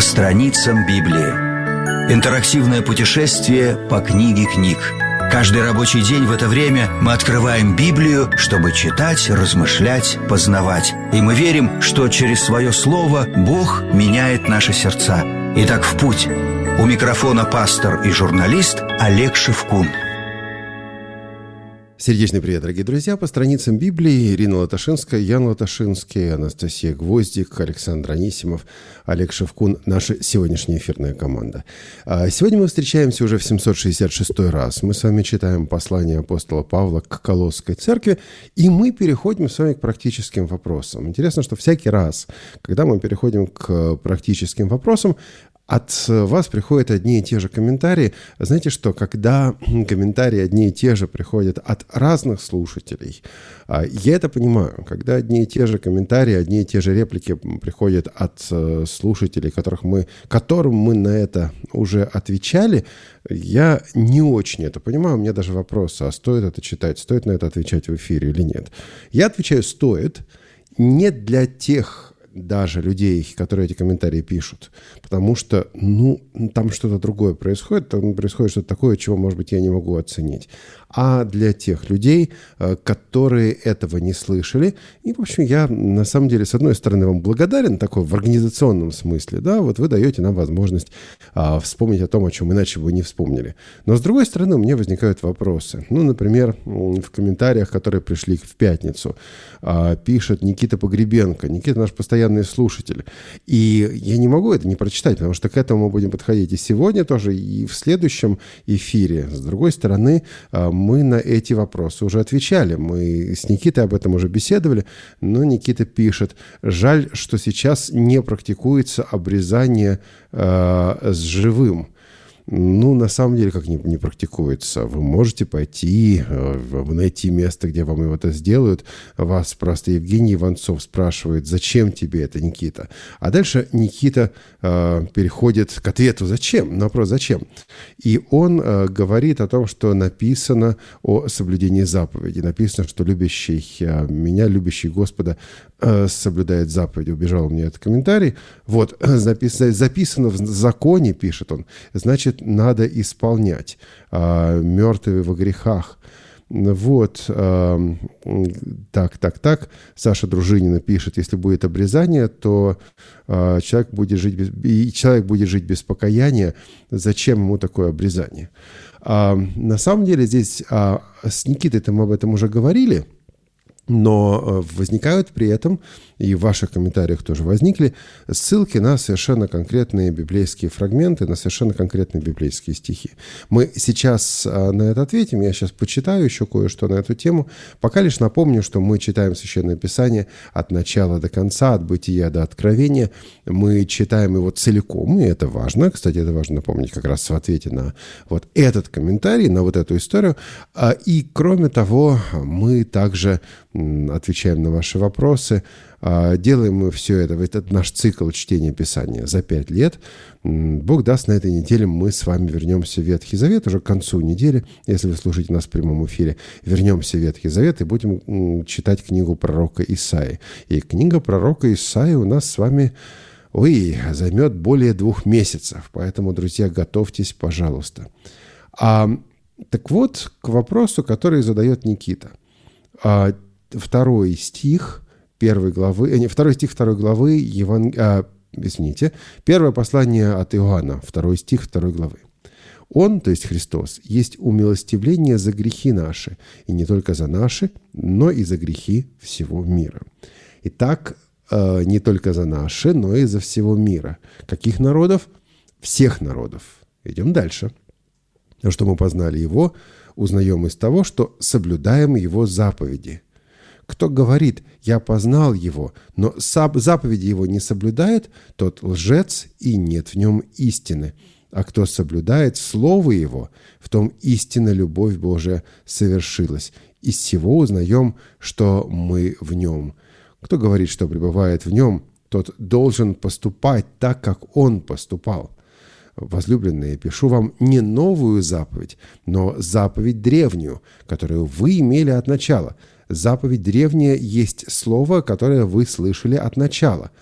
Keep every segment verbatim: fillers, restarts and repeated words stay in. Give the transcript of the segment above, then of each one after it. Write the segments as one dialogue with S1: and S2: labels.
S1: страницам Библии. Интерактивное путешествие по книге книг. Каждый рабочий день в это время мы открываем Библию, чтобы читать, размышлять, познавать. И мы верим, что через свое слово Бог меняет наши сердца. Итак, в путь. У микрофона пастор и журналист Олег Шевкун.
S2: Сердечный привет, дорогие друзья. По страницам Библии Ирина Латашинская, Ян Латашинский, Анастасия Гвоздик, Александр Анисимов, Олег Шевкун – наша сегодняшняя эфирная команда. Сегодня мы встречаемся уже в семьсот шестьдесят шестой раз. Мы с вами читаем послание апостола Павла к Колосской церкви, и мы переходим с вами к практическим вопросам. Интересно, что всякий раз, когда мы переходим к практическим вопросам, от вас приходят одни и те же комментарии. Знаете что, когда комментарии одни и те же приходят от разных слушателей, я это понимаю. Когда одни и те же комментарии, одни и те же реплики приходят от слушателей, которых мы, которым мы на это уже отвечали, я не очень это понимаю. У меня даже вопрос, а стоит это читать, стоит на это отвечать в эфире или нет? Я отвечаю, стоит. Не для тех даже людей, которые эти комментарии пишут. Потому что, ну, там что-то другое происходит, там происходит что-то такое, чего, может быть, я не могу оценить. А для тех людей, которые этого не слышали. И, в общем, я, на самом деле, с одной стороны, вам благодарен, такой в организационном смысле, да, вот вы даете нам возможность а, вспомнить о том, о чем иначе бы не вспомнили. Но, с другой стороны, у меня возникают вопросы. Ну, например, в комментариях, которые пришли в пятницу, а, пишет Никита Погребенко. Никита наш постоянный слушатель. И я не могу это не прочитать, потому что к этому мы будем подходить и сегодня тоже, и в следующем эфире. С другой стороны, мы на эти вопросы уже отвечали. Мы с Никитой об этом уже беседовали, но Никита пишет: жаль, что сейчас не практикуется обрезание э, с живым. Ну, на самом деле, как не, не практикуется. Вы можете пойти, э, найти место, где вам его это сделают. Вас просто Евгений Иванцов спрашивает: зачем тебе это, Никита? А дальше Никита э, переходит к ответу «зачем?», на вопрос «зачем?». И он э, говорит о том, что написано о соблюдении заповедей. Написано, что любящий э, меня, любящий Господа, э, соблюдает заповеди. Убежал мне этот комментарий. Вот, записано, записано в законе, пишет он, значит, надо исполнять. А, мертвые во грехах. Вот. А, так, так, так. Саша Дружинина пишет: если будет обрезание, то а, человек будет жить без, и человек будет жить без покаяния. Зачем ему такое обрезание? А, на самом деле здесь а, с Никитой-то мы об этом уже говорили. Но возникают при этом, и в ваших комментариях тоже возникли, ссылки на совершенно конкретные библейские фрагменты, на совершенно конкретные библейские стихи. Мы сейчас на это ответим, я сейчас почитаю еще кое-что на эту тему. Пока лишь напомню, что мы читаем Священное Писание от начала до конца, от Бытия до Откровения. Мы читаем его целиком, и это важно. Кстати, это важно напомнить как раз в ответе на вот этот комментарий, на вот эту историю. И, кроме того, мы также отвечаем на ваши вопросы. Делаем мы все это, это наш цикл чтения Писания за пять лет. Бог даст, на этой неделе мы с вами вернемся в Ветхий Завет, уже к концу недели, если вы слушаете нас в прямом эфире, вернемся в Ветхий Завет и будем читать книгу пророка Исаии. И книга пророка Исаии у нас с вами, ой, займет более двух месяцев, поэтому, друзья, готовьтесь, пожалуйста. А, так вот, к вопросу, который задает Никита. А, второй стих первой главы, не, второй стих второй главы, Еван, а, извините, первое послание от Иоанна, второй стих второй главы. Он, то есть Христос, есть умилостивление за грехи наши, и не только за наши, но и за грехи всего мира. Итак, э, не только за наши, но и за всего мира. Каких народов? Всех народов. Идем дальше. Что мы познали Его, узнаем из того, что соблюдаем Его заповеди. Кто говорит: «Я познал Его», но заповеди Его не соблюдает, тот лжец, и нет в нем истины. А кто соблюдает Слово Его, в том истинно любовь Божия совершилась. Из сего узнаем, что мы в Нем. Кто говорит, что пребывает в Нем, тот должен поступать так, как Он поступал. Возлюбленные, пишу вам не новую заповедь, но заповедь древнюю, которую вы имели от начала. Заповедь древняя есть слово, которое вы слышали от начала.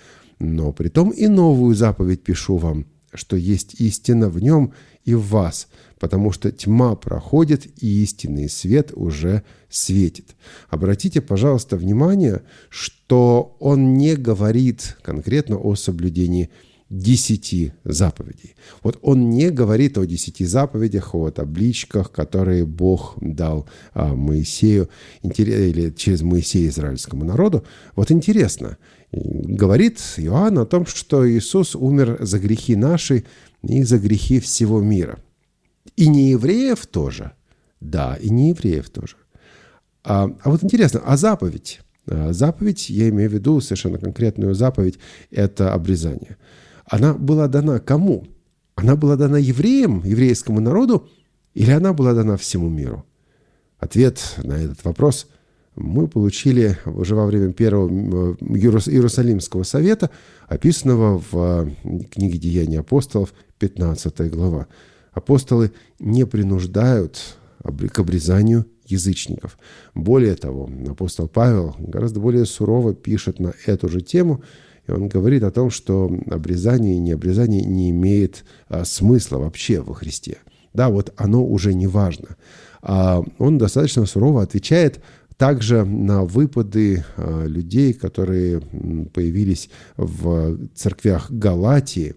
S2: Но притом и новую заповедь пишу вам, что есть истина в нем и в вас, потому что тьма проходит, и истинный свет уже светит». Обратите, пожалуйста, внимание, что он не говорит конкретно о соблюдении десяти заповедей. Вот он не говорит о десяти заповедях, о табличках, которые Бог дал а, Моисею, или через Моисея израильскому народу. Вот интересно, говорит Иоанн о том, что Иисус умер за грехи наши и за грехи всего мира. И не евреев тоже. Да, и не евреев тоже. А, а вот интересно, а заповедь? А заповедь, я имею в виду совершенно конкретную заповедь, это обрезание. Она была дана кому? Она была дана евреям, еврейскому народу, или она была дана всему миру? Ответ на этот вопрос мы получили уже во время первого Иерусалимского совета, описанного в книге «Деяния апостолов», пятнадцатая глава. Апостолы не принуждают к обрезанию язычников. Более того, апостол Павел гораздо более сурово пишет на эту же тему, и он говорит о том, что обрезание и необрезание не имеет а, смысла вообще во Христе. Да, вот оно уже не важно. А он достаточно сурово отвечает также на выпады а, людей, которые появились в церквях Галатии.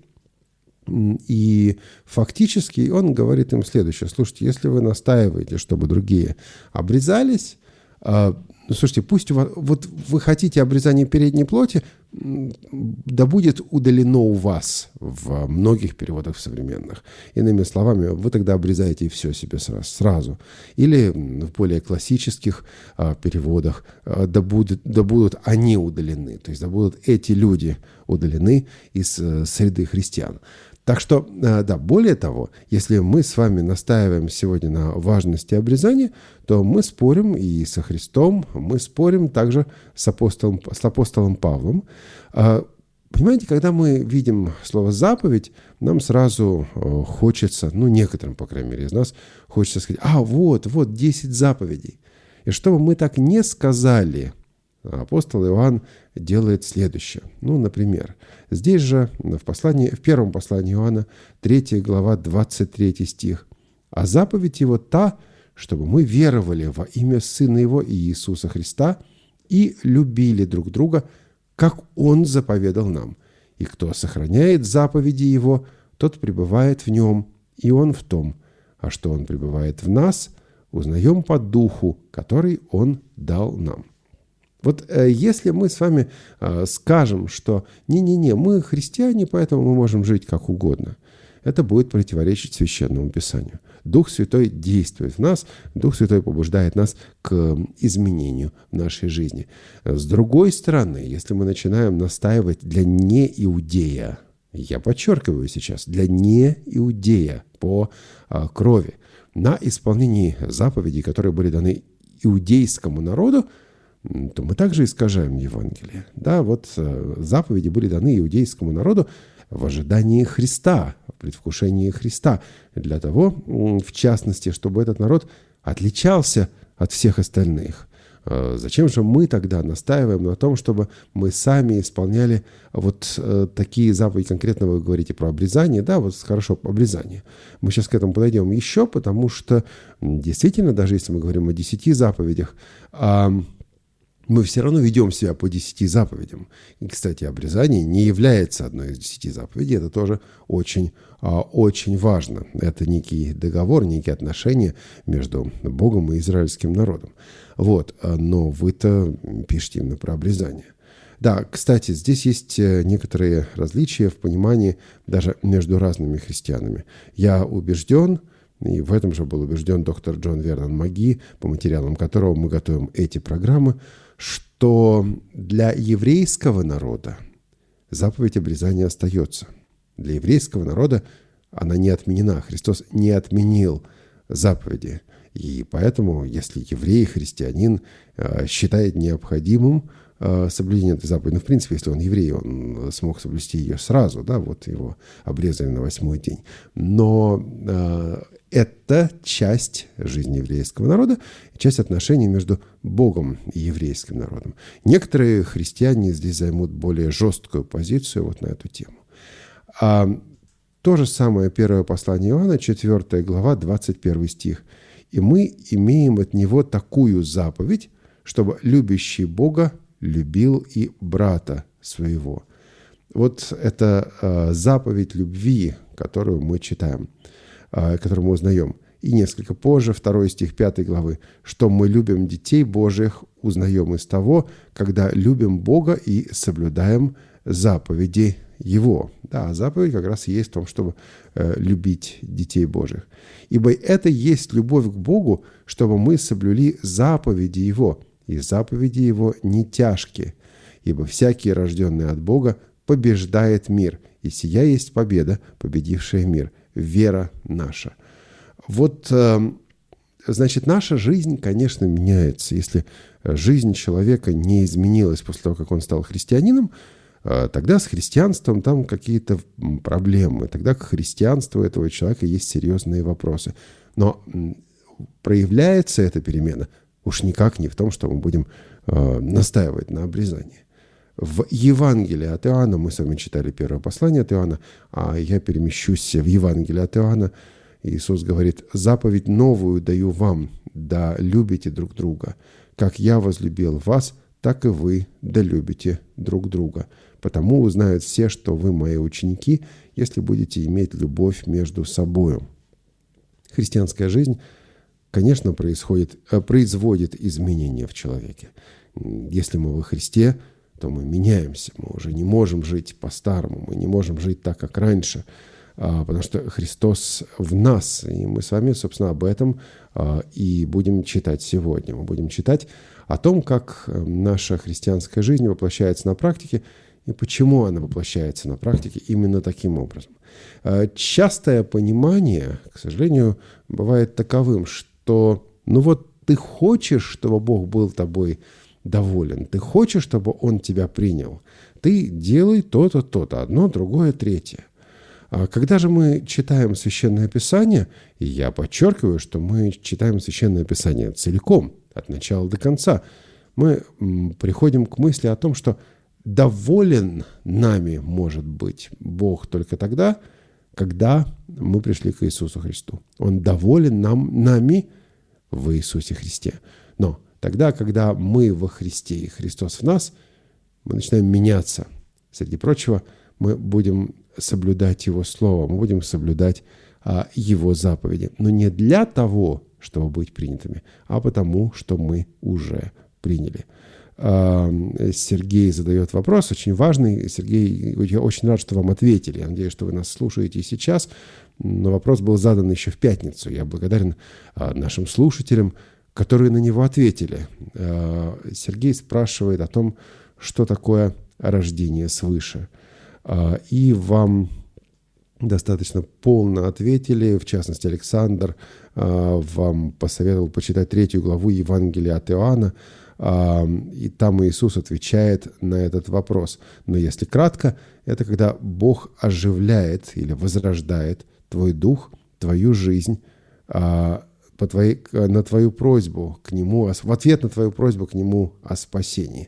S2: И фактически он говорит им следующее. Слушайте, если вы настаиваете, чтобы другие обрезались, а, ну, слушайте, пусть у вас, вот вы хотите обрезание передней плоти, да будет удалено у вас в многих переводах современных. Иными словами, вы тогда обрезаете все себе сразу. Или в более классических а, переводах а, да, будет, да будут они удалены. То есть да будут эти люди удалены из а, среды христиан. Так что, да, более того, если мы с вами настаиваем сегодня на важности обрезания, то мы спорим и со Христом, мы спорим также с апостолом, с апостолом Павлом. Понимаете, когда мы видим слово «заповедь», нам сразу хочется, ну, некоторым, по крайней мере, из нас, хочется сказать: а, вот, вот, десять заповедей. И чтобы мы так не сказали, апостол Иоанн делает следующее. Ну, например, здесь же в, послании, в первом послании Иоанна, третья глава, двадцать третий стих. «А заповедь его та, чтобы мы веровали во имя Сына Его Иисуса Христа и любили друг друга, как Он заповедал нам. И кто сохраняет заповеди Его, тот пребывает в Нем, и Он в том. А что Он пребывает в нас, узнаем по Духу, который Он дал нам». Вот э, если мы с вами э, скажем, что не-не-не, мы христиане, поэтому мы можем жить как угодно, это будет противоречить Священному Писанию. Дух Святой действует в нас, Дух Святой побуждает нас к изменению нашей жизни. С другой стороны, если мы начинаем настаивать для неиудея, я подчеркиваю сейчас, для неиудея по э, крови, на исполнении заповедей, которые были даны иудейскому народу, то мы также искажаем Евангелие. Да, вот э, заповеди были даны иудейскому народу в ожидании Христа, в предвкушении Христа, для того, в частности, чтобы этот народ отличался от всех остальных. Э, зачем же мы тогда настаиваем на том, чтобы мы сами исполняли вот э, такие заповеди? Конкретно вы говорите про обрезание, да, вот хорошо, обрезание. Мы сейчас к этому подойдем еще, потому что действительно, даже если мы говорим о десяти заповедях, э, мы все равно ведем себя по десяти заповедям. И, кстати, обрезание не является одной из десяти заповедей. Это тоже очень, очень важно. Это некий договор, некие отношения между Богом и израильским народом. Вот. Но вы-то пишете именно про обрезание. Да, кстати, здесь есть некоторые различия в понимании даже между разными христианами. Я убежден, и в этом же был убежден доктор Джон Вернон Маги, по материалам которого мы готовим эти программы, что для еврейского народа заповедь обрезания остается. Для еврейского народа она не отменена. Христос не отменил заповеди. И поэтому, если еврей, христианин считает необходимым соблюдение этой заповеди. Ну, в принципе, если он еврей, он смог соблюсти ее сразу, да, вот его обрезали на восьмой день. Но э, это часть жизни еврейского народа, часть отношений между Богом и еврейским народом. Некоторые христиане здесь займут более жесткую позицию вот на эту тему. А то же самое первое послание Иоанна, четвёртая глава, двадцать первый стих. «И мы имеем от него такую заповедь, чтобы любящий Бога любил и брата своего». Вот это э, заповедь любви, которую мы читаем, э, которую мы узнаем. И несколько позже, второй стих пятой главы, «Что мы любим детей Божьих, узнаем из того, когда любим Бога и соблюдаем заповеди Его». Да, заповедь как раз есть в том, чтобы э, любить детей Божьих. «Ибо это есть любовь к Богу, чтобы мы соблюли заповеди Его, и заповеди Его не тяжкие, ибо всякий, рожденный от Бога, побеждает мир, и сия есть победа, победившая мир, вера наша». Вот, значит, наша жизнь, конечно, меняется. Если жизнь человека не изменилась после того, как он стал христианином, тогда с христианством там какие-то проблемы, тогда к христианству этого человека есть серьезные вопросы. Но проявляется эта перемена уж никак не в том, что мы будем э, настаивать на обрезании. В Евангелии от Иоанна, мы с вами читали первое послание от Иоанна, а я перемещусь в Евангелие от Иоанна. Иисус говорит: «Заповедь новую даю вам, да любите друг друга. Как я возлюбил вас, так и вы да любите друг друга. Потому узнают все, что вы мои ученики, если будете иметь любовь между собою». Христианская жизнь, конечно, происходит, производит изменения в человеке. Если мы во Христе, то мы меняемся. Мы уже не можем жить по-старому, мы не можем жить так, как раньше, потому что Христос в нас. И мы с вами, собственно, об этом и будем читать сегодня. Мы будем читать о том, как наша христианская жизнь воплощается на практике и почему она воплощается на практике именно таким образом. Частое понимание, к сожалению, бывает таковым, что ну вот ты хочешь, чтобы Бог был тобой доволен, ты хочешь, чтобы Он тебя принял, ты делай то-то, то-то, одно, другое, третье. А когда же мы читаем Священное Писание, и я подчеркиваю, что мы читаем Священное Писание целиком, от начала до конца, мы приходим к мысли о том, что доволен нами может быть Бог только тогда, когда мы пришли к Иисусу Христу. Он доволен нам, нами в Иисусе Христе. Но тогда, когда мы во Христе и Христос в нас, мы начинаем меняться. Среди прочего, мы будем соблюдать Его Слово, мы будем соблюдать а, Его заповеди. Но не для того, чтобы быть принятыми, а потому, что мы уже приняли. Сергей задает вопрос, очень важный. Сергей, я очень рад, что вам ответили. Я надеюсь, что вы нас слушаете и сейчас. Но вопрос был задан еще в пятницу. Я благодарен нашим слушателям, которые на него ответили. Сергей спрашивает о том, что такое рождение свыше. И вам достаточно полно ответили. В частности, Александр вам посоветовал почитать третью главу Евангелия от Иоанна. И там Иисус отвечает на этот вопрос. Но если кратко, это когда Бог оживляет или возрождает твой дух, твою жизнь по твоей, на твою просьбу к Нему, в ответ на твою просьбу к Нему о спасении.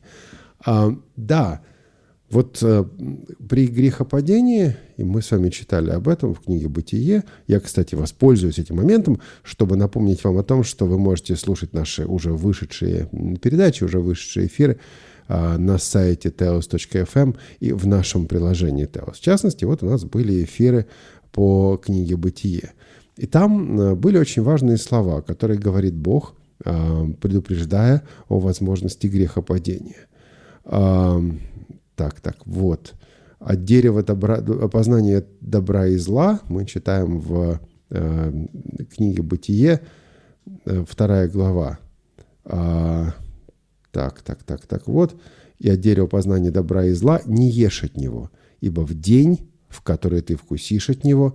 S2: Да, вот при грехопадении, и мы с вами читали об этом в книге «Бытие», я, кстати, воспользуюсь этим моментом, чтобы напомнить вам о том, что вы можете слушать наши уже вышедшие передачи, уже вышедшие эфиры на сайте теос точка эф эм и в нашем приложении Теос. В частности, вот у нас были эфиры по книге «Бытие». И там были очень важные слова, которые говорит Бог, предупреждая о возможности грехопадения. Так, так, вот. От дерева добра, познания добра и зла мы читаем в э, книге «Бытие», э, вторая глава. А, так, так, так, так, вот. «И от дерева познания добра и зла не ешь от него, ибо в день, в который ты вкусишь от него,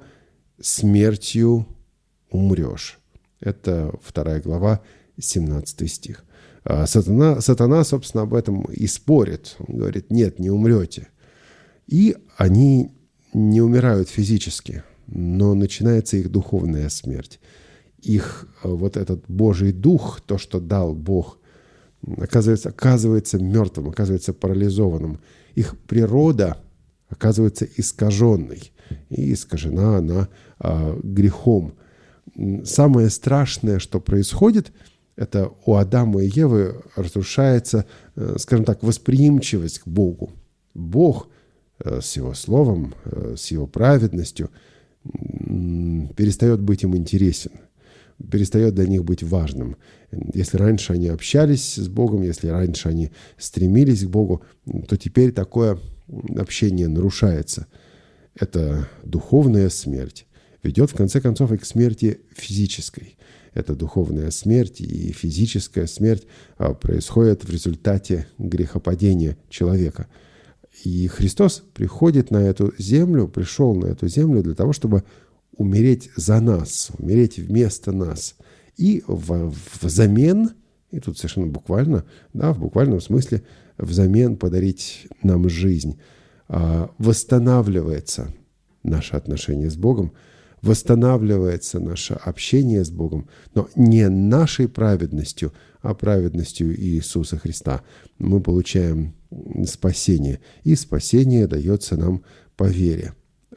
S2: смертью умрешь». Это вторая глава, семнадцатый стих. Сатана, сатана, собственно, об этом и спорит. Он говорит: нет, не умрете. И они не умирают физически, но начинается их духовная смерть. Их вот этот Божий Дух, то, что дал Бог, оказывается, оказывается мертвым, оказывается парализованным. Их природа оказывается искаженной. И искажена она а, грехом. Самое страшное, что происходит, это у Адама и Евы разрушается, скажем так, восприимчивость к Богу. Бог с Его словом, с Его праведностью перестает быть им интересен, перестает для них быть важным. Если раньше они общались с Богом, если раньше они стремились к Богу, то теперь такое общение нарушается. Это духовная смерть ведет, в конце концов, и к смерти физической. Эта духовная смерть и физическая смерть происходят в результате грехопадения человека. И Христос приходит на эту землю, пришел на эту землю для того, чтобы умереть за нас, умереть вместо нас. И в, взамен, и тут совершенно буквально, да, в буквальном смысле, взамен подарить нам жизнь. Восстанавливается наше отношение с Богом, восстанавливается наше общение с Богом, но не нашей праведностью, а праведностью Иисуса Христа. Мы получаем спасение, и спасение дается нам по вере.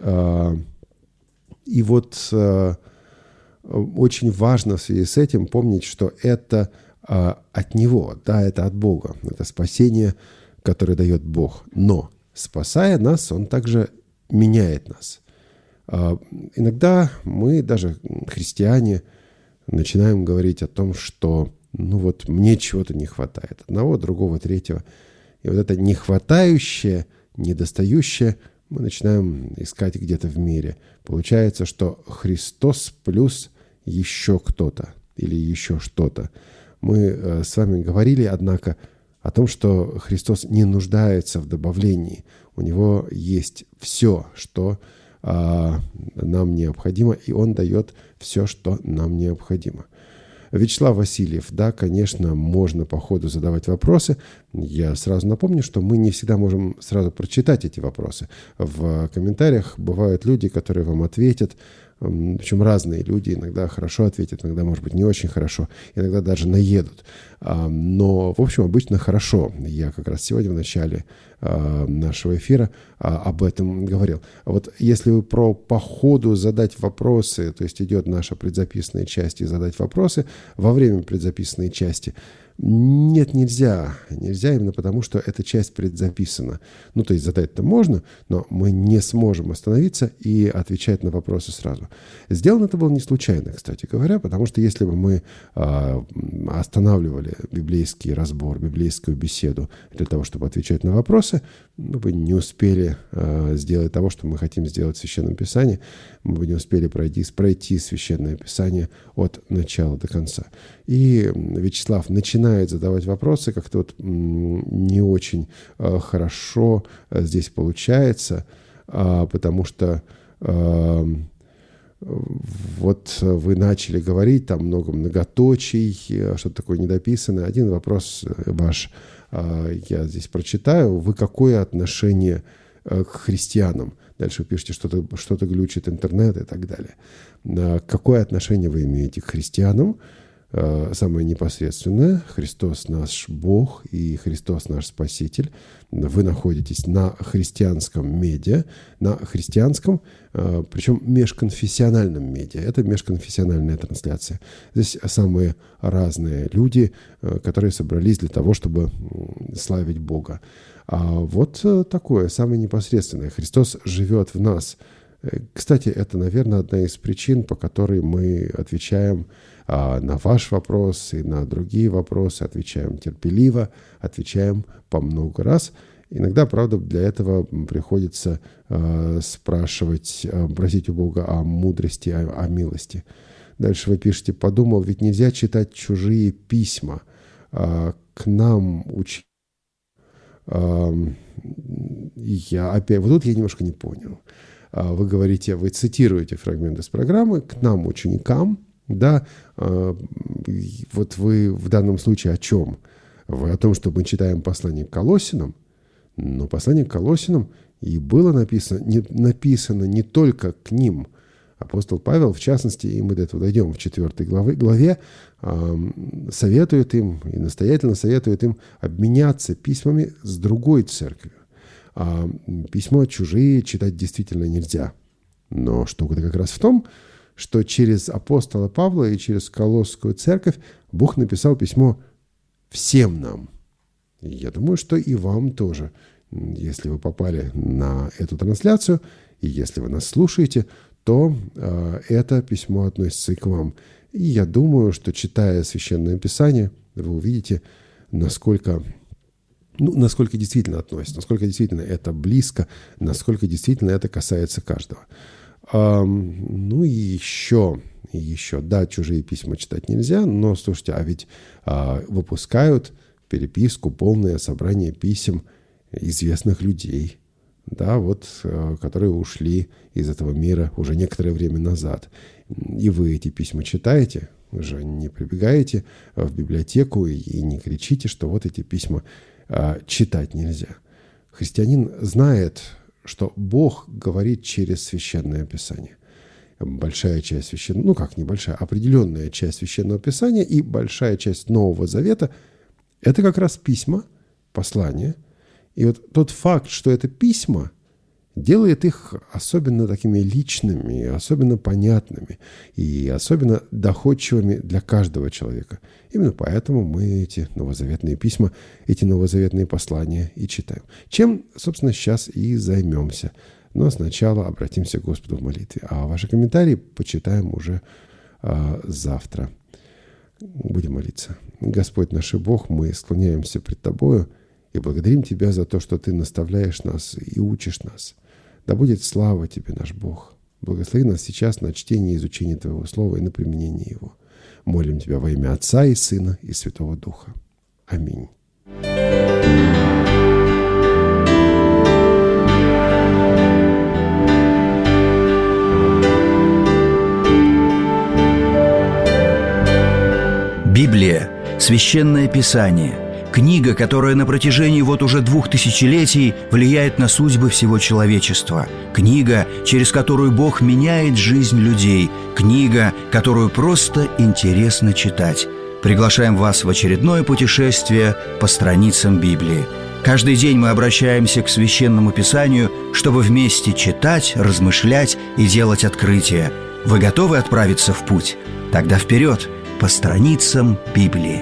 S2: И вот очень важно в связи с этим помнить, что это от Него, да, это от Бога, это спасение, которое дает Бог. Но, спасая нас, Он также меняет нас. Иногда мы, даже христиане, начинаем говорить о том, что ну вот мне чего-то не хватает, одного, другого, третьего. И вот это нехватающее, недостающее мы начинаем искать где-то в мире. Получается, что Христос плюс еще кто-то или еще что-то. Мы с вами говорили, однако, о том, что Христос не нуждается в добавлении. У Него есть все, что а, нам необходимо, и Он дает все, что нам необходимо. Вячеслав Васильев, да, конечно, можно по ходу задавать вопросы. Я сразу напомню, что мы не всегда можем сразу прочитать эти вопросы. В комментариях бывают люди, которые вам ответят, причем разные люди, иногда хорошо ответят, иногда, может быть, не очень хорошо, иногда даже наедут. Но, в общем, обычно хорошо. Я как раз сегодня в начале нашего эфира об этом говорил. Вот если вы про по ходу задать вопросы, то есть идет наша предзаписанная часть и задать вопросы во время предзаписанной части, нет, нельзя. Нельзя именно потому, что эта часть предзаписана. Ну, то есть задать-то можно, но мы не сможем остановиться и отвечать на вопросы сразу. Сделано это было не случайно, кстати говоря, потому что если бы мы э, останавливали библейский разбор, библейскую беседу для того, чтобы отвечать на вопросы, мы бы не успели э, сделать того, что мы хотим сделать в Священном Писании. Мы бы не успели пройти, пройти Священное Писание от начала до конца. И Вячеслав начинает задавать вопросы, как-то вот не очень э, хорошо здесь получается, э, потому что э, вот вы начали говорить, там много многоточий, что-то такое недописанное. Один вопрос ваш э, я здесь прочитаю. Вы какое отношение э, к христианам? Дальше вы пишете, что-то, что-то глючит интернет и так далее. Э, какое отношение вы имеете к христианам? Самое непосредственное: Христос наш Бог и Христос наш Спаситель. Вы находитесь на христианском медиа, на христианском, причем межконфессиональном медиа. Это межконфессиональная трансляция. Здесь самые разные люди, которые собрались для того, чтобы славить Бога. А вот такое, самое непосредственное. Христос живет в нас. Кстати, это, наверное, одна из причин, по которой мы отвечаем а, на ваш вопрос и на другие вопросы, отвечаем терпеливо, отвечаем по много раз. Иногда, правда, для этого приходится а, спрашивать, а, просить у Бога о мудрости, о, о милости. Дальше вы пишете: подумал, ведь нельзя читать чужие письма, а, к нам учить. А, я опять, вот тут я немножко не понял. Вы говорите, вы цитируете фрагмент из программы: к нам, ученикам, Да, вот вы в данном случае о чем? Вы о том, что мы читаем послание к Колоссянам, но послание к Колоссянам и было написано не, написано не только к ним. Апостол Павел, в частности, и мы до этого дойдем в четвертой главе, главе э, советует им, и настоятельно советует им обменяться письмами с другой церковью. А письма чужие читать действительно нельзя. Но штука-то как раз в том, что через апостола Павла и через Колосскую церковь Бог написал письмо всем нам. И я думаю, что и вам тоже. Если вы попали на эту трансляцию, и если вы нас слушаете, то э, это письмо относится и к вам. И я думаю, что, читая Священное Писание, вы увидите, насколько, ну, насколько действительно относится, насколько действительно это близко, насколько действительно это касается каждого. А, ну и еще, и еще, да, чужие письма читать нельзя, но, слушайте, а ведь а, выпускают переписку, полное собрание писем известных людей, да, вот, которые ушли из этого мира уже некоторое время назад. И вы эти письма читаете, вы же не прибегаете в библиотеку и не кричите, что вот эти письма а, читать нельзя. Христианин знает, что Бог говорит через Священное Писание. Большая часть Священного, ну как небольшая, определенная часть Священного Писания и большая часть Нового Завета – это как раз письма, послания. И вот тот факт, что это письма, делает их особенно такими личными, особенно понятными и особенно доходчивыми для каждого человека. Именно поэтому мы эти новозаветные письма, эти новозаветные послания и читаем. Чем, собственно, сейчас и займемся. Но сначала обратимся к Господу в молитве. А ваши комментарии почитаем уже а, завтра. Будем молиться. Господь наш и Бог, мы склоняемся пред Тобою и благодарим Тебя за то, что Ты наставляешь нас и учишь нас. Да будет слава Тебе, наш Бог. Благослови нас сейчас на чтение и изучение Твоего Слова и на применение Его. Молим Тебя во имя Отца и Сына и Святого Духа. Аминь.
S1: Библия – Священное Писание. Книга, которая на протяжении вот уже двух тысячелетий влияет на судьбы всего человечества. Книга, через которую Бог меняет жизнь людей. Книга, которую просто интересно читать. Приглашаем вас в очередное путешествие по страницам Библии. Каждый день мы обращаемся к Священному Писанию, чтобы вместе читать, размышлять и делать открытия. Вы готовы отправиться в путь? Тогда вперед, по страницам Библии.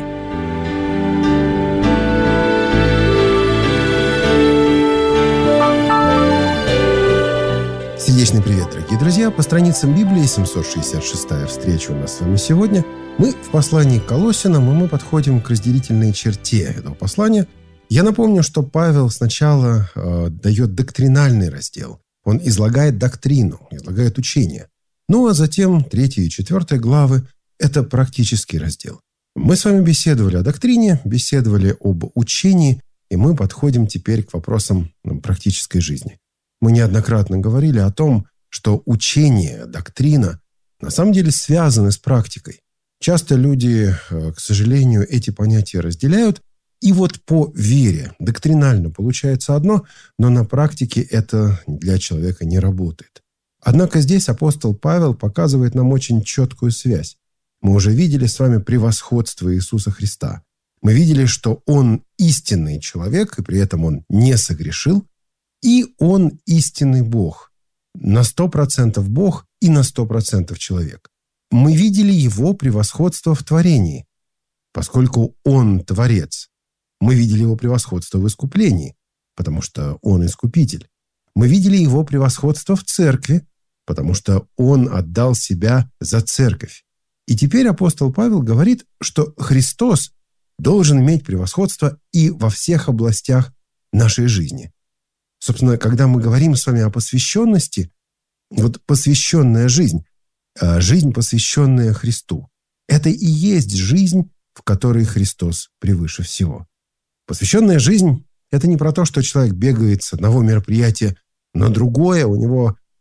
S2: Сердечный привет, дорогие друзья! По страницам Библии, семьсот шестьдесят шестая встреча у нас с вами сегодня. Мы в послании к Колоссянам, и мы подходим к разделительной черте этого послания. Я напомню, что Павел сначала э, дает доктринальный раздел. Он излагает доктрину, излагает учение. Ну а затем третья и четвертая главы – это практический раздел. Мы с вами беседовали о доктрине, беседовали об учении, и мы подходим теперь к вопросам ну, практической жизни. Мы неоднократно говорили о том, что учение, доктрина на самом деле связаны с практикой. Часто люди, к сожалению, эти понятия разделяют, и вот по вере доктринально получается одно, но на практике это для человека не работает. Однако здесь апостол Павел показывает нам очень четкую связь. Мы уже видели с вами превосходство Иисуса Христа. Мы видели, что Он истинный человек, и при этом Он не согрешил, и Он истинный Бог. На сто процентов Бог и на сто процентов человек. Мы видели Его превосходство в творении, поскольку Он Творец. Мы видели Его превосходство в искуплении, потому что Он искупитель. Мы видели Его превосходство в церкви, потому что Он отдал себя за церковь. И теперь апостол Павел говорит, что Христос должен иметь превосходство и во всех областях нашей жизни. Собственно, когда мы говорим с вами о посвященности, вот посвященная жизнь, жизнь, посвященная Христу, это и есть жизнь, в которой Христос превыше всего. Посвященная жизнь – это не про то, что человек бегает с одного мероприятия на другое, у него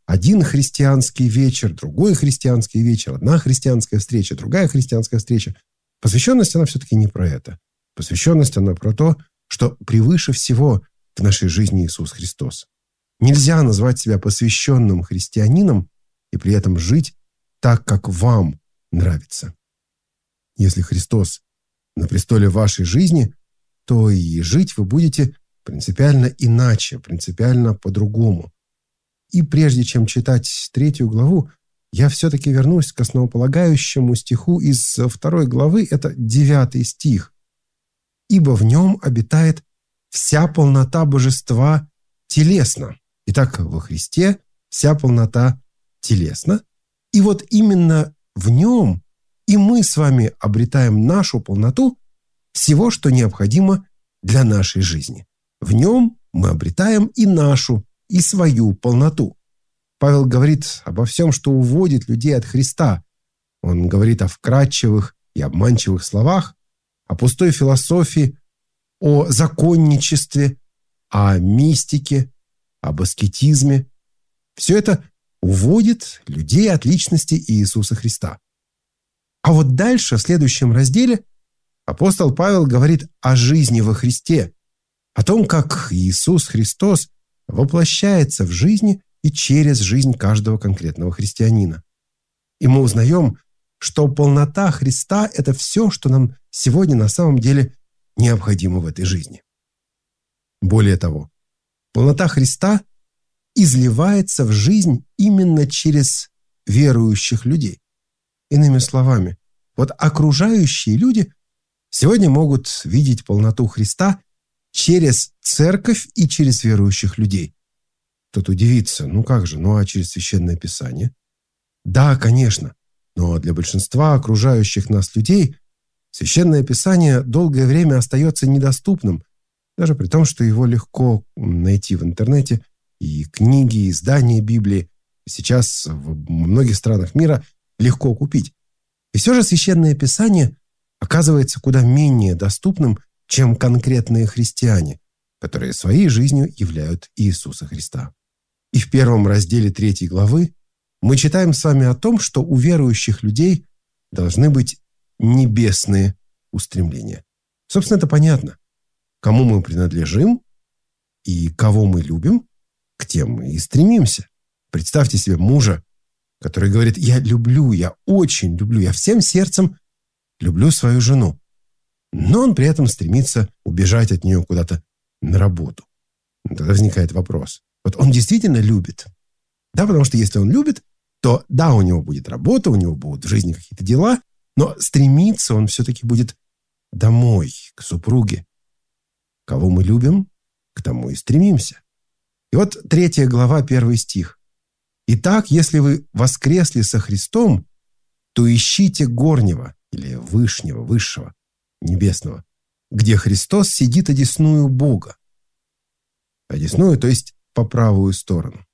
S2: один христианский вечер, другой христианский вечер, одна христианская встреча, другая христианская встреча. Посвященность, она все-таки не про это. Посвященность, она про то, что превыше всего в нашей жизни Иисус Христос. Нельзя назвать себя посвященным христианином и при этом жить так, как вам нравится. Если Христос на престоле вашей жизни, то и жить вы будете принципиально иначе, принципиально по-другому. И прежде чем читать третью главу, я все-таки вернусь к основополагающему стиху из второй главы, это девятый стих. «Ибо в нем обитает вся полнота божества телесно». Итак, во Христе вся полнота телесна. И вот именно в нем и мы с вами обретаем нашу полноту всего, что необходимо для нашей жизни. В нем мы обретаем и нашу, и свою полноту. Павел говорит обо всем, что уводит людей от Христа. Он говорит о вкрадчивых и обманчивых словах, о пустой философии, о законничестве, о мистике, об аскетизме. Все это уводит людей от личности Иисуса Христа. А вот дальше, в следующем разделе, апостол Павел говорит о жизни во Христе, о том, как Иисус Христос воплощается в жизни и через жизнь каждого конкретного христианина. И мы узнаем, что полнота Христа – это все, что нам сегодня на самом деле необходимо в этой жизни. Более того, полнота Христа изливается в жизнь именно через верующих людей. Иными словами, вот окружающие люди сегодня могут видеть полноту Христа через церковь и через верующих людей. Кто-то удивится, ну как же, ну а через Священное Писание? Да, конечно, но для большинства окружающих нас людей Священное Писание долгое время остается недоступным, даже при том, что его легко найти в интернете, и книги, и издания Библии сейчас в многих странах мира легко купить. И все же Священное Писание оказывается куда менее доступным, чем конкретные христиане, которые своей жизнью являют Иисуса Христа. И в первом разделе третьей главы мы читаем с вами о том, что у верующих людей должны быть небесные устремления. Собственно, это понятно. Кому мы принадлежим и кого мы любим, к тем мы и стремимся. Представьте себе мужа, который говорит: «Я люблю, я очень люблю, я всем сердцем люблю свою жену». Но он при этом стремится убежать от нее куда-то на работу. Тогда возникает вопрос. Вот он действительно любит? Да, потому что если он любит, то да, у него будет работа, у него будут в жизни какие-то дела, но стремиться он все-таки будет домой, к супруге. Кого мы любим, к тому и стремимся. И вот третья глава, первый стих. «Итак, если вы воскресли со Христом, то ищите горнего или вышнего, высшего, небесного, где Христос сидит одесную Бога». Одесную, то есть по правую сторону.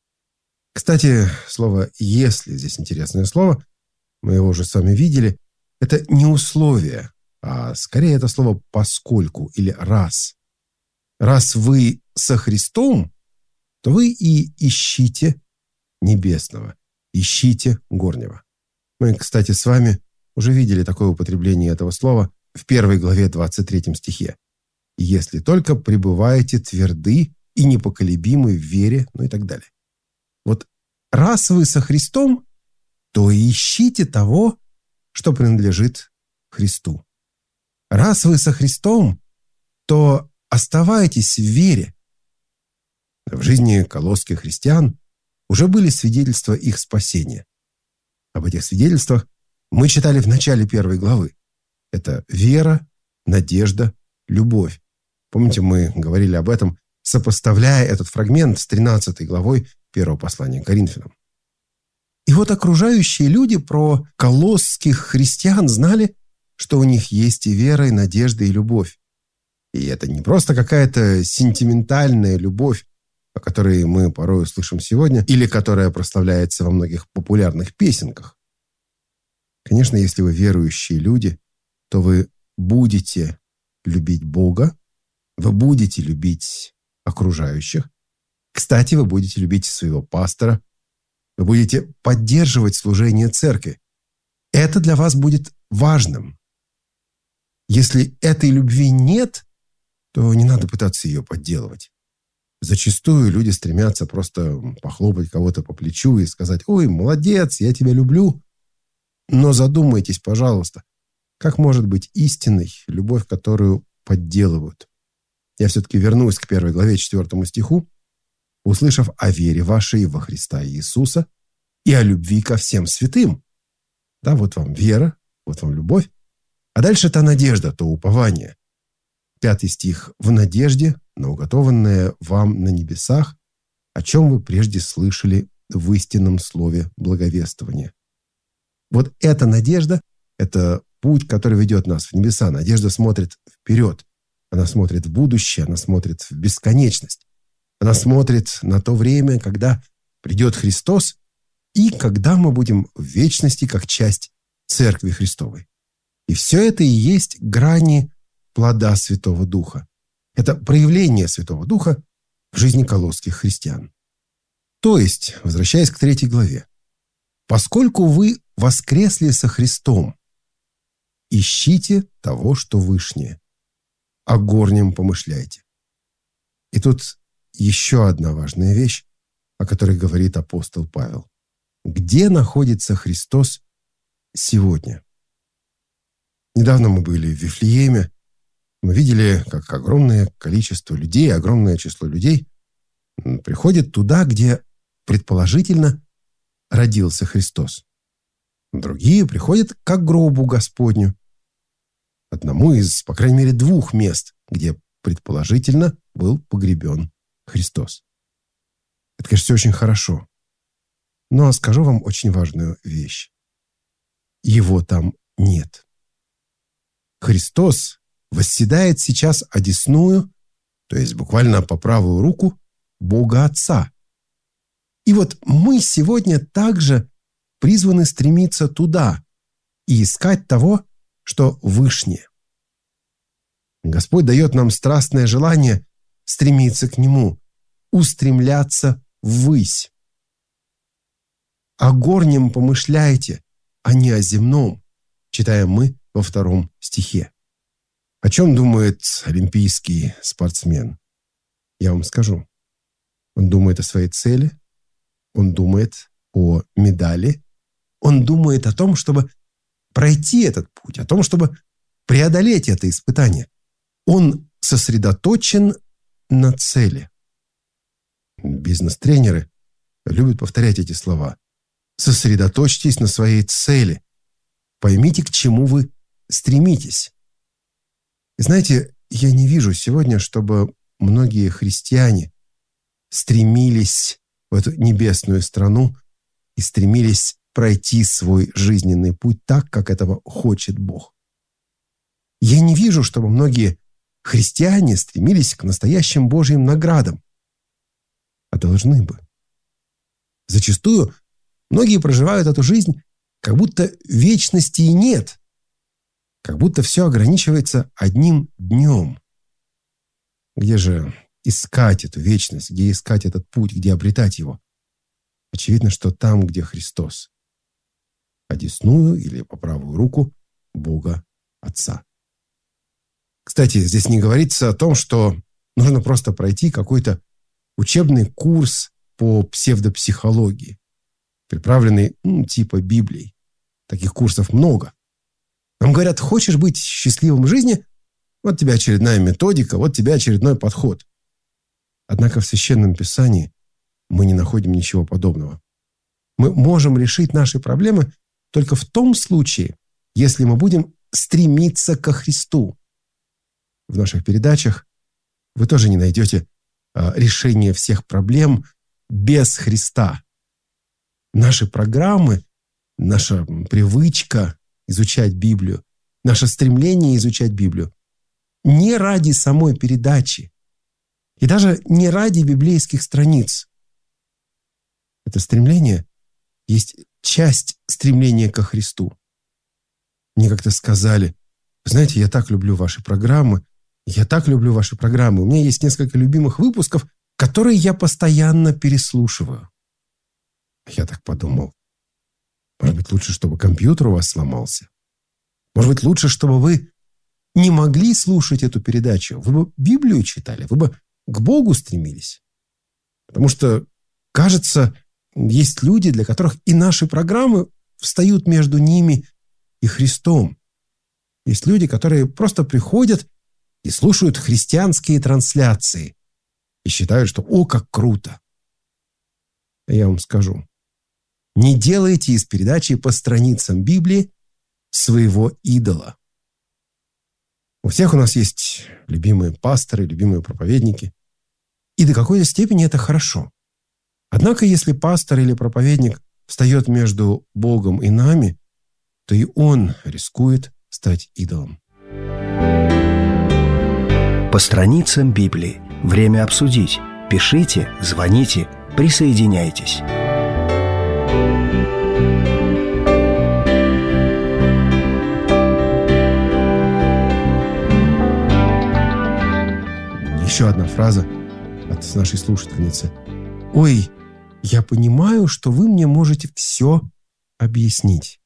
S2: Кстати, слово «если», здесь интересное слово, мы его уже с вами видели, это не условие, а скорее это слово «поскольку» или «раз». Раз вы со Христом, то вы и ищите небесного, ищите горнего. Мы, кстати, с вами уже видели такое употребление этого слова в первой главе двадцать третьем стихе. «Если только пребываете тверды и непоколебимы в вере», ну и так далее. Вот раз вы со Христом, то ищите того, что принадлежит Христу. Раз вы со Христом, то оставайтесь в вере. В жизни колосских христиан уже были свидетельства их спасения. Об этих свидетельствах мы читали в начале первой главы. Это вера, надежда, любовь. Помните, мы говорили об этом, сопоставляя этот фрагмент с тринадцатой главой первого послания к Коринфянам. И вот окружающие люди про колосских христиан знали, что у них есть и вера, и надежда, и любовь. И это не просто какая-то сентиментальная любовь, о которой мы порой слышим сегодня, или которая прославляется во многих популярных песенках. Конечно, если вы верующие люди, то вы будете любить Бога, вы будете любить окружающих. Кстати, вы будете любить своего пастора, Вы будете поддерживать служение церкви. Это для вас будет важным. Если этой любви нет, то не надо пытаться ее подделывать. Зачастую люди стремятся просто похлопать кого-то по плечу и сказать: «Ой, молодец, я тебя люблю». Но задумайтесь, пожалуйста, как может быть истинной любовь, которую подделывают? Я все-таки вернусь к первой главе, четвертому стиху. «Услышав о вере вашей во Христа Иисуса и о любви ко всем святым». Да, вот вам вера, вот вам любовь. А дальше та надежда, то упование. Пятый стих. «В надежде на уготованное вам на небесах, о чем вы прежде слышали в истинном слове благовествования». Вот эта надежда – это путь, который ведет нас в небеса. Надежда смотрит вперед. Она смотрит в будущее, она смотрит в бесконечность. Она смотрит на то время, когда придет Христос и когда мы будем в вечности как часть Церкви Христовой. И все это и есть грани плода Святого Духа. Это проявление Святого Духа в жизни колосских христиан. То есть, возвращаясь к третьей главе, «Поскольку вы воскресли со Христом, ищите того, что вышнее, о горнем помышляйте». И тут еще одна важная вещь, о которой говорит апостол Павел. Где находится Христос сегодня? Недавно мы были в Вифлееме. Мы видели, как огромное количество людей, огромное число людей приходит туда, где предположительно родился Христос. Другие приходят к гробу Господню. Одному из, по крайней мере, двух мест, где предположительно был погребен Христос. Это, конечно, все очень хорошо. Но скажу вам очень важную вещь. Его там нет. Христос восседает сейчас одесную, то есть буквально по правую руку, Бога Отца. И вот мы сегодня также призваны стремиться туда и искать того, что вышнее. Господь дает нам страстное желание стремиться к Нему, устремляться ввысь. «О горнем помышляйте, а не о земном», читаем мы во втором стихе. О чем думает олимпийский спортсмен? Я вам скажу. Он думает о своей цели, он думает о медали, он думает о том, чтобы пройти этот путь, о том, чтобы преодолеть это испытание. Он сосредоточен на цели. Бизнес-тренеры любят повторять эти слова. Сосредоточьтесь на своей цели. Поймите, к чему вы стремитесь. И знаете, я не вижу сегодня, чтобы многие христиане стремились в эту небесную страну и стремились пройти свой жизненный путь так, как этого хочет Бог. Я не вижу, чтобы многие христиане стремились к настоящим Божьим наградам, а должны бы. Зачастую многие проживают эту жизнь, как будто вечности и нет, как будто все ограничивается одним днем. Где же искать эту вечность, где искать этот путь, где обретать его? Очевидно, что там, где Христос, одесную или по правую руку Бога Отца. Кстати, здесь не говорится о том, что нужно просто пройти какой-то учебный курс по псевдопсихологии, приправленный ну, типа Библией. Таких курсов много. Нам говорят, хочешь быть счастливым в жизни? Вот тебе очередная методика, вот тебе очередной подход. Однако в Священном Писании мы не находим ничего подобного. Мы можем решить наши проблемы только в том случае, если мы будем стремиться ко Христу. В наших передачах вы тоже не найдете а, решения всех проблем без Христа. Наши программы, наша привычка изучать Библию, наше стремление изучать Библию не ради самой передачи и даже не ради библейских страниц. Это стремление есть часть стремления ко Христу. Мне как-то сказали, знаете, я так люблю ваши программы, я так люблю ваши программы. У меня есть несколько любимых выпусков, которые я постоянно переслушиваю. Я так подумал. Может быть, лучше, чтобы компьютер у вас сломался? Может быть, лучше, чтобы вы не могли слушать эту передачу? Вы бы Библию читали, вы бы к Богу стремились. Потому что, кажется, есть люди, для которых и наши программы встают между ними и Христом. Есть люди, которые просто приходят и слушают христианские трансляции и считают, что «О, как круто!». Я вам скажу, не делайте из передачи по страницам Библии своего идола. У всех у нас есть любимые пасторы, любимые проповедники. И до какой-то степени это хорошо. Однако, если пастор или проповедник встает между Богом и нами, то и он рискует стать идолом.
S1: По страницам Библии. Время обсудить. Пишите, звоните, присоединяйтесь.
S2: Еще одна фраза от нашей слушательницы. «Ой, я понимаю, что вы мне можете все объяснить».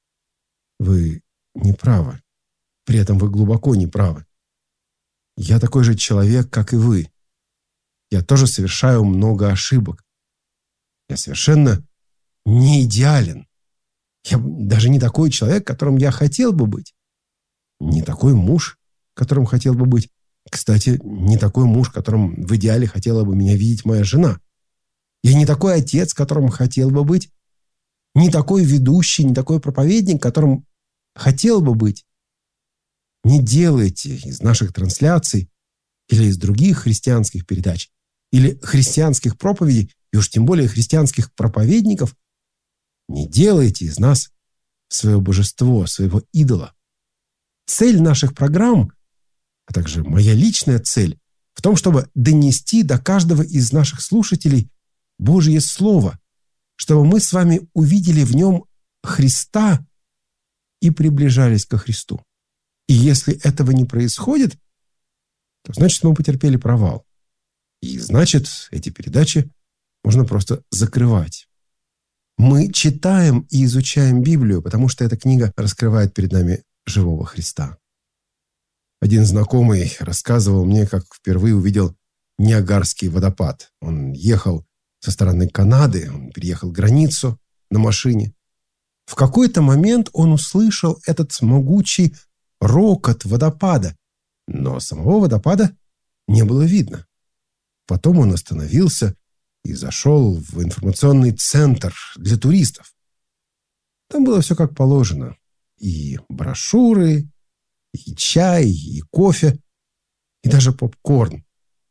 S2: Вы не правы. При этом вы глубоко не правы. Я такой же человек, как и вы. Я тоже совершаю много ошибок. Я совершенно не идеален. Я даже не такой человек, которым я хотел бы быть. Не такой муж, которым хотел бы быть. Кстати, не такой муж, которым в идеале хотела бы меня видеть моя жена. Я не такой отец, которым хотел бы быть. Не такой ведущий, не такой проповедник, которым хотел бы быть. Не делайте из наших трансляций или из других христианских передач, или христианских проповедей, и уж тем более христианских проповедников, не делайте из нас свое божество, своего идола. Цель наших программ, а также моя личная цель, в том, чтобы донести до каждого из наших слушателей Божье Слово, чтобы мы с вами увидели в нем Христа и приближались ко Христу. И если этого не происходит, то значит, мы потерпели провал. И значит, эти передачи можно просто закрывать. Мы читаем и изучаем Библию, потому что эта книга раскрывает перед нами живого Христа. Один знакомый рассказывал мне, как впервые увидел Ниагарский водопад. Он ехал со стороны Канады, он переехал границу на машине. В какой-то момент он услышал этот могучий рокот водопада, но самого водопада не было видно. Потом он остановился и зашел в информационный центр для туристов. Там было все как положено. И брошюры, и чай, и кофе, и даже попкорн,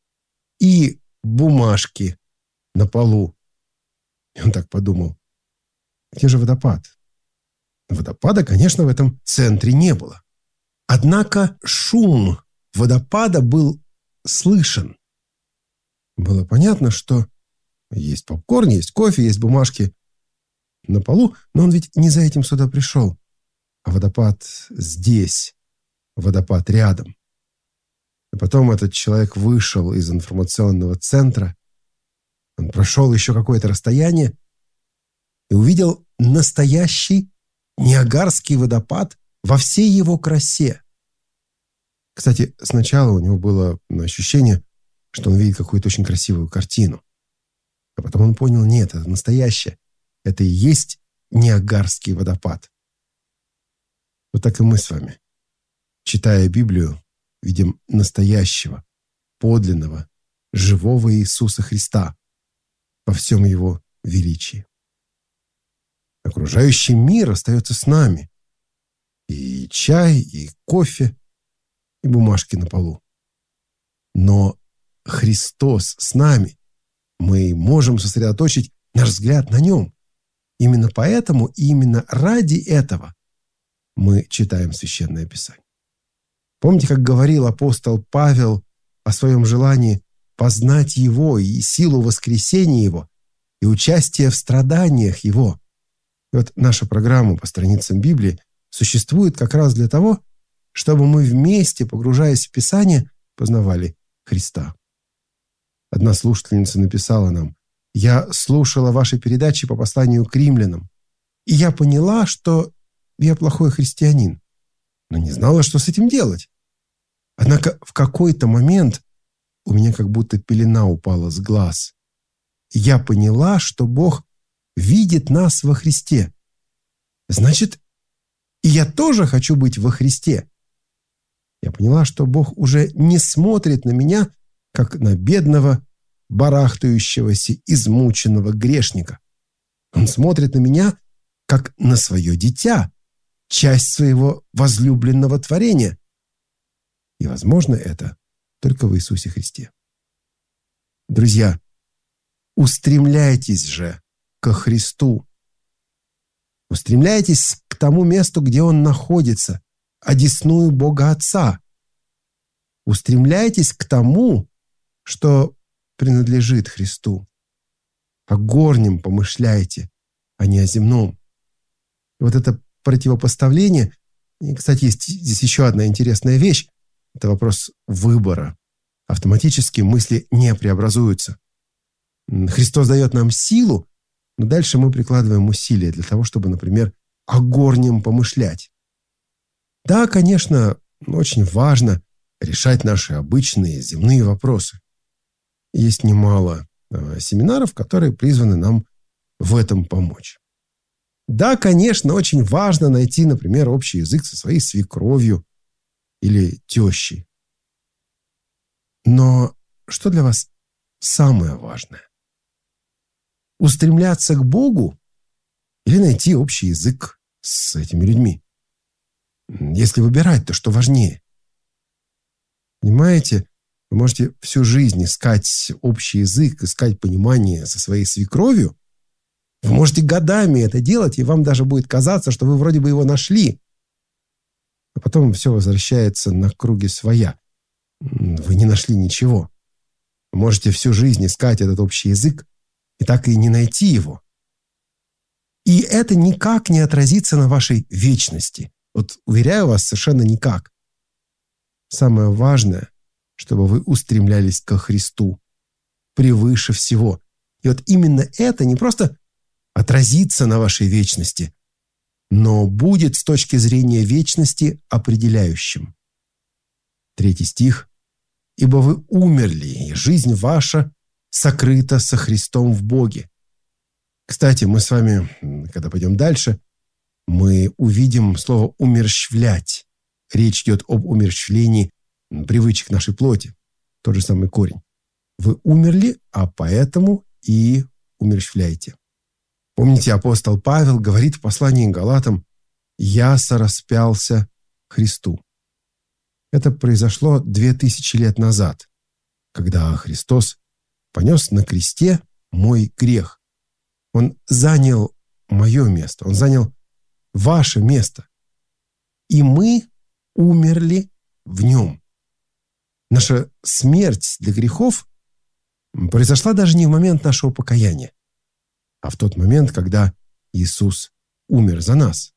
S2: и бумажки на полу. И он так подумал, где же водопад? Водопада, конечно, в этом центре не было. Однако шум водопада был слышен. Было понятно, что есть попкорн, есть кофе, есть бумажки на полу, но он ведь не за этим сюда пришел. А водопад здесь, водопад рядом. И потом этот человек вышел из информационного центра, он прошел еще какое-то расстояние и увидел настоящий Ниагарский водопад во всей его красе. Кстати, сначала у него было ощущение, что он видит какую-то очень красивую картину. А потом он понял, нет, это настоящее. Это и есть Ниагарский водопад. Вот так и мы с вами, читая Библию, видим настоящего, подлинного, живого Иисуса Христа во всем Его величии. Окружающий мир остается с нами. И чай, и кофе, и бумажки на полу. Но Христос с нами. Мы можем сосредоточить наш взгляд на Нем. Именно поэтому и именно ради этого мы читаем Священное Писание. Помните, как говорил апостол Павел о своем желании познать Его и силу воскресения Его, и участие в страданиях Его? И вот наша программа по страницам Библии существует как раз для того, чтобы мы вместе, погружаясь в Писание, познавали Христа. Одна слушательница написала нам: Я слушала ваши передачи по посланию к римлянам, и я поняла, что я плохой христианин, но не знала, что с этим делать. Однако в какой-то момент у меня как будто пелена упала с глаз. Я поняла, что Бог видит нас во Христе. Значит, и я тоже хочу быть во Христе. Я поняла, что Бог уже не смотрит на меня, как на бедного, барахтающегося, измученного грешника. Он смотрит на меня, как на свое дитя, часть своего возлюбленного творения. И, возможно, это только в Иисусе Христе. Друзья, устремляйтесь же ко Христу. Устремляйтесь к тому месту, где Он находится, одесную Бога Отца. Устремляйтесь к тому, что принадлежит Христу. О горнем помышляйте, а не о земном. И вот это противопоставление, и, кстати, есть здесь еще одна интересная вещь, это вопрос выбора. Автоматически мысли не преобразуются. Христос дает нам силу, но дальше мы прикладываем усилия для того, чтобы, например, о горнем помышлять. Да, конечно, очень важно решать наши обычные земные вопросы. Есть немало э, семинаров, которые призваны нам в этом помочь. Да, конечно, очень важно найти, например, общий язык со своей свекровью или тещей. Но что для вас самое важное? Устремляться к Богу или найти общий язык с этими людьми? Если выбирать, то что важнее? Понимаете, вы можете всю жизнь искать общий язык, искать понимание со своей свекровью. Вы можете годами это делать, и вам даже будет казаться, что вы вроде бы его нашли. А потом все возвращается на круги своя. Вы не нашли ничего. Вы можете всю жизнь искать этот общий язык, и так и не найти его. И это никак не отразится на вашей вечности. Вот уверяю вас, совершенно никак. Самое важное, чтобы вы устремлялись ко Христу превыше всего. И вот именно это не просто отразится на вашей вечности, но будет с точки зрения вечности определяющим. Третий стих. «Ибо вы умерли, и жизнь ваша сокрыта со Христом в Боге». Кстати, мы с вами, когда пойдем дальше, мы увидим слово «умерщвлять». Речь идет об умерщвлении привычек нашей плоти. Тот же самый корень. Вы умерли, а поэтому и умерщвляйте. Помните, апостол Павел говорит в послании к Галатам: «Я сораспялся Христу». Это произошло две тысячи лет назад, когда Христос понес на кресте мой грех. Он занял мое место, Он занял ваше место. И мы умерли в Нем. Наша смерть для грехов произошла даже не в момент нашего покаяния, а в тот момент, когда Иисус умер за нас.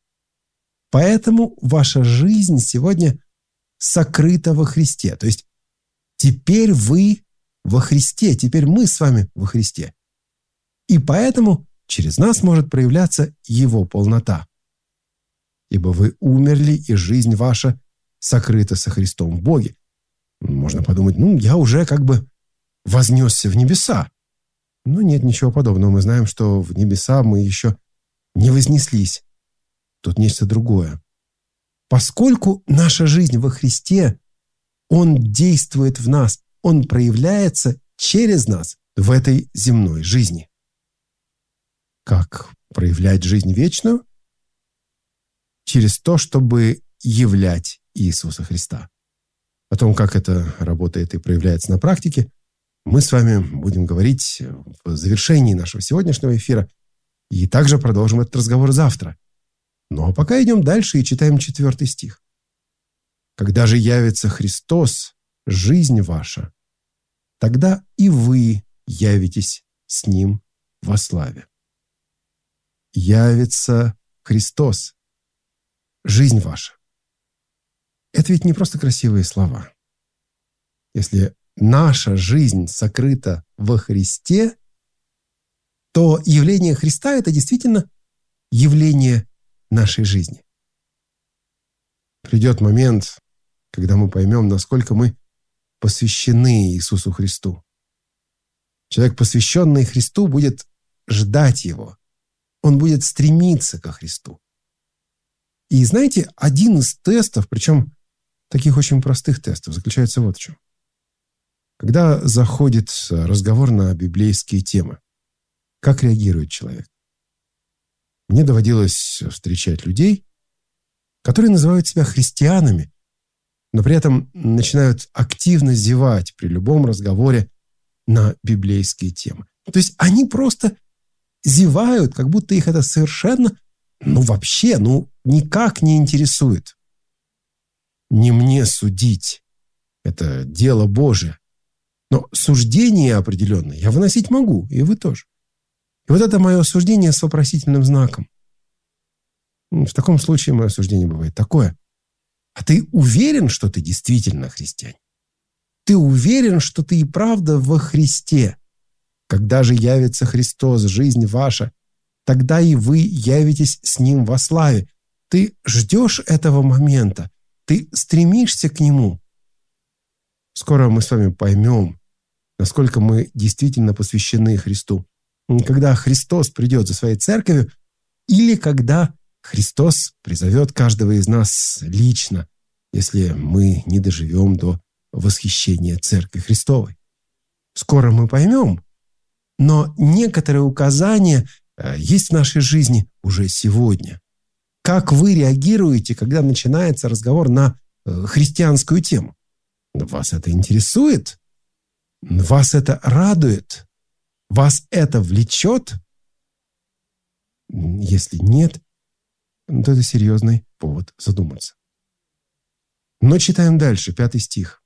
S2: Поэтому ваша жизнь сегодня сокрыта во Христе. То есть теперь вы во Христе, теперь мы с вами во Христе. И поэтому через нас может проявляться Его полнота. Ибо вы умерли, и жизнь ваша сокрыта со Христом в Боге. Можно подумать, ну, я уже как бы вознесся в небеса. Но нет ничего подобного. Мы знаем, что в небеса мы еще не вознеслись. Тут нечто другое. Поскольку наша жизнь во Христе, Он действует в нас, Он проявляется через нас в этой земной жизни. Как проявлять жизнь вечную? Через то, чтобы являть Иисуса Христа. О том, как это работает и проявляется на практике, мы с вами будем говорить в завершении нашего сегодняшнего эфира, и также продолжим этот разговор завтра. Ну а пока идем дальше и читаем четвертый стих. «Когда же явится Христос, жизнь ваша, тогда и вы явитесь с Ним во славе». Явится Христос, жизнь ваша. Это ведь не просто красивые слова. Если наша жизнь сокрыта во Христе, то явление Христа – это действительно явление нашей жизни. Придет момент, когда мы поймем, насколько мы посвящены Иисусу Христу. Человек, посвященный Христу, будет ждать Его. Он будет стремиться ко Христу. И знаете, один из тестов, причем таких очень простых тестов, заключается вот в чем. Когда заходит разговор на библейские темы, как реагирует человек? Мне доводилось встречать людей, которые называют себя христианами, но при этом начинают активно зевать при любом разговоре на библейские темы. То есть они просто зевают, как будто их это совершенно, ну вообще, ну никак не интересует. Не мне судить. Это дело Божие. Но суждение определенное я выносить могу, и вы тоже. И вот это мое суждение с вопросительным знаком. В таком случае мое суждение бывает такое. А ты уверен, что ты действительно христианин? Ты уверен, что ты и правда во Христе? Когда же явится Христос, жизнь ваша, тогда и вы явитесь с Ним во славе. Ты ждешь этого момента, ты стремишься к Нему. Скоро мы с вами поймем, насколько мы действительно посвящены Христу. Когда Христос придет за своей церковью, или когда Христос призовет каждого из нас лично, если мы не доживем до восхищения Церкви Христовой. Скоро мы поймем, но некоторые указания есть в нашей жизни уже сегодня. Как вы реагируете, когда начинается разговор на христианскую тему? Вас это интересует? Вас это радует? Вас это влечет? Если нет, то это серьезный повод задуматься. Но читаем дальше, пятый стих.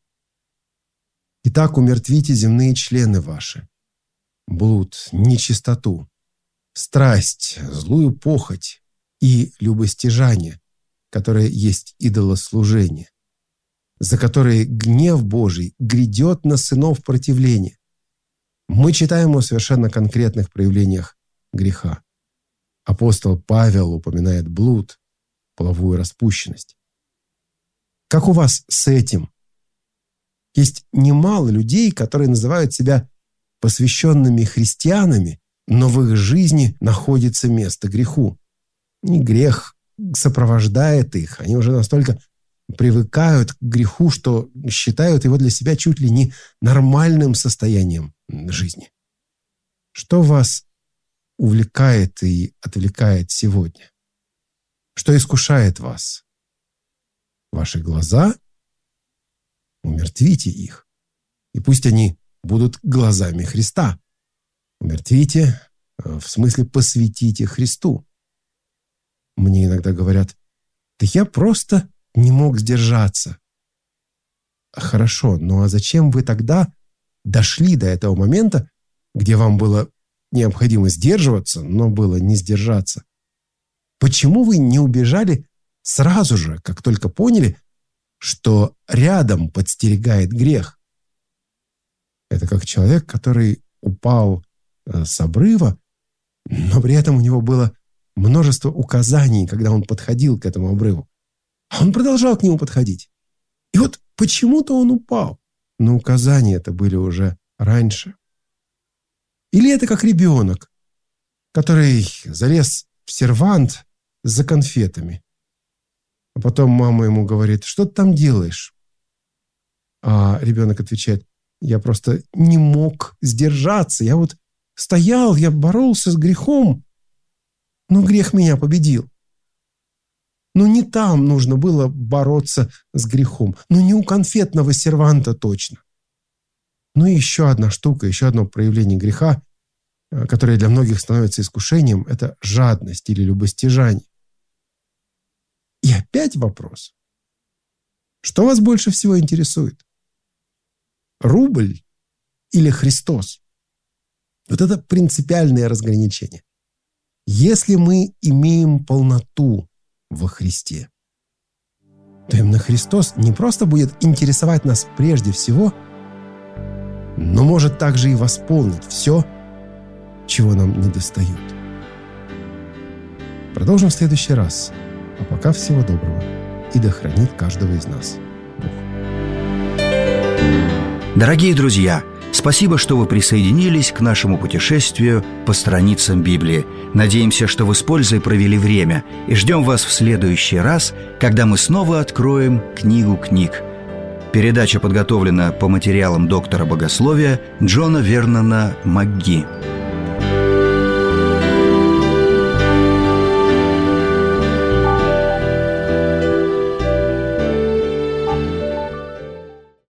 S2: «Итак, умертвите земные члены ваши, блуд, нечистоту, страсть, злую похоть и любостяжание, которое есть идолослужение, за которые гнев Божий грядет на сынов противления». Мы читаем о совершенно конкретных проявлениях греха. Апостол Павел упоминает блуд, половую распущенность. Как у вас с этим? Есть немало людей, которые называют себя посвященными христианами, но в их жизни находится место греху. И грех сопровождает их. Они уже настолько привыкают к греху, что считают его для себя чуть ли не нормальным состоянием жизни. Что вас увлекает и отвлекает сегодня? Что искушает вас? Ваши глаза? Умертвите их. И пусть они будут глазами Христа. Умертвите, в смысле посвятите Христу. Мне иногда говорят, да я просто не мог сдержаться. Хорошо, ну а зачем вы тогда дошли до этого момента, где вам было необходимо сдерживаться, но было не сдержаться? Почему вы не убежали сразу же, как только поняли, что рядом подстерегает грех? Это как человек, который упал с обрыва, но при этом у него было множество указаний, когда он подходил к этому обрыву. А он продолжал к нему подходить. И вот почему-то он упал. Но указания это были уже раньше. Или это как ребенок, который залез в сервант за конфетами. А потом мама ему говорит, что ты там делаешь? А ребенок отвечает, я просто не мог сдержаться. Я вот стоял, я боролся с грехом, но грех меня победил. Но не там нужно было бороться с грехом. Но не у конфетного серванта точно. Ну и еще одна штука, еще одно проявление греха, которое для многих становится искушением, это жадность или любостяжание. И опять вопрос. Что вас больше всего интересует? Рубль или Христос? Вот это принципиальное разграничение. Если мы имеем полноту во Христе, то именно Христос не просто будет интересовать нас прежде всего, но может также и восполнить все, чего нам недостает. Продолжим в следующий раз. А пока всего доброго. И да хранит каждого из нас Бог.
S1: Дорогие друзья, спасибо, что вы присоединились к нашему путешествию по страницам Библии. Надеемся, что вы с пользой провели время, и ждем вас в следующий раз, когда мы снова откроем книгу книг. Передача подготовлена по материалам доктора богословия Джона Вернона МакГи.